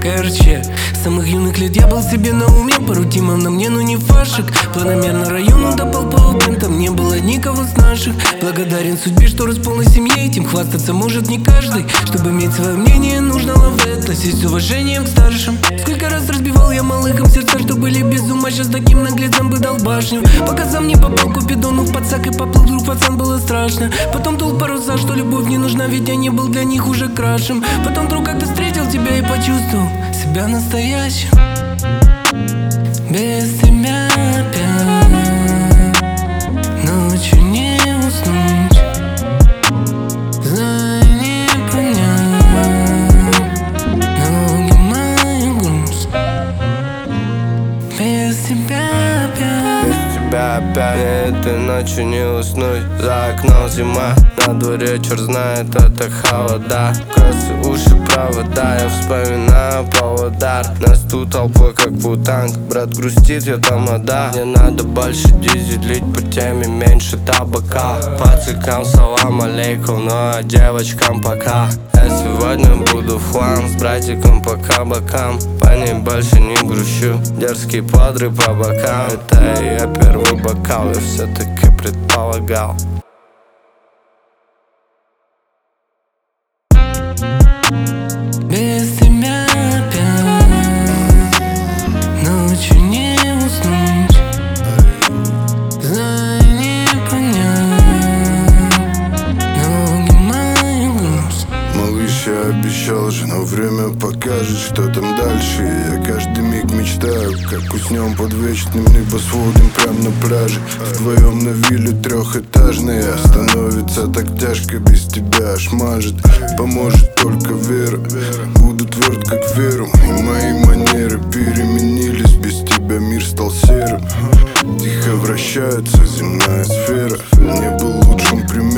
ярче. С самых юных лет я был себе на уме, пару тимов на мне, но не фашек. Планомерно району допал там не было никого с наших. Благодарен судьбе, что рос в полной семье, этим хвастаться может не каждый. Чтобы иметь свое мнение, нужно лаве, относись с уважением к старшим. Сколько раз разбивал я малых им сердца, что были без ума, сейчас таким наглецам бы дал башню. Пока сам не попал Купидону в подсак и поплыл, вдруг пацан, было страшно. Потом тул паруса, что любовь не нужна, ведь я не был для них уже крашем. Потом вдруг как-то встретил тебя и почувствовал себя настоящим. Без тебя опять ночью не уснуть. Знаю, не понять ноги мои груз. Без тебя опять. Без тебя опять этой ночью не уснуть. За окном зима, на дворе черт знает, это холода. Косы, уши, провода, я вспоминаю поводар. Нас тут толпой как путанг, брат грустит, я тамада. Мне надо больше дизелить по теме, меньше табака. Пацикам салам алейкум, ну а девочкам пока. Я сегодня буду в хлам с братиком по кабакам. По ней больше не грущу, дерзкий подрыв по бокам. Это я первый бокал, я все-таки предполагал. Без тебя опять ночью не уснуть. Знаю, не понять ноги мои груз. Малыш, я обещал же, но время покажет, что там дальше. Я каждый миг мечтаю, как уснем под вечным небосводом прям на пляже. Вдвоем на вилле трехэтажной, становится так тяжко без тебя, аж мажет. Поможет только вера, буду тверд как веру. И мои манеры переменились, без тебя мир стал серым. Тихо вращается земная сфера, не был лучшим примером.